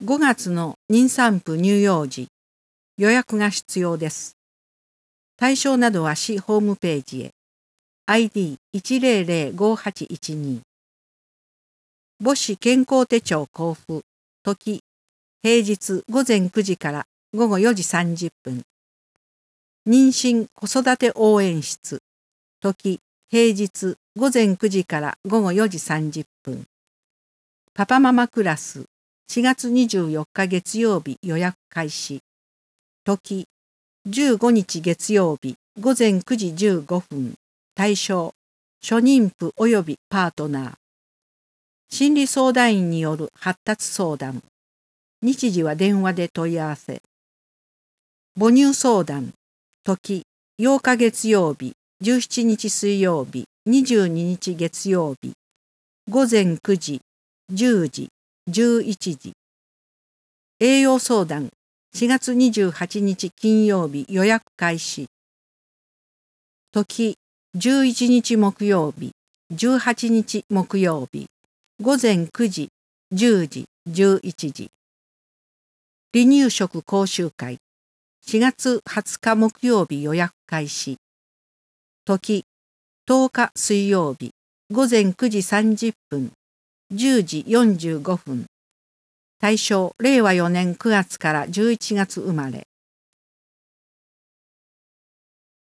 5月の妊産婦乳幼児、予約が必要です。対象などは市ホームページへ。ID1005812。母子健康手帳交付。時、平日午前9時から午後4時30分。妊娠子育て応援室。時、平日午前9時から午後4時30分。パパママクラス。4月24日月曜日予約開始。時、15日月曜日午前9時15分。対象、初妊婦及びパートナー。心理相談員による発達相談。日時は電話で問い合わせ。母乳相談。時、8日月曜日、17日水曜日、22日月曜日。午前9時、10時、11時。栄養相談。4月28日金曜日予約開始。時、11日木曜日、18日木曜日。午前9時、10時、11時。離乳食講習会。4月20日木曜日予約開始。時、10日水曜日、午前9時30分、10時45分。対象、令和4年9月から11月生まれ。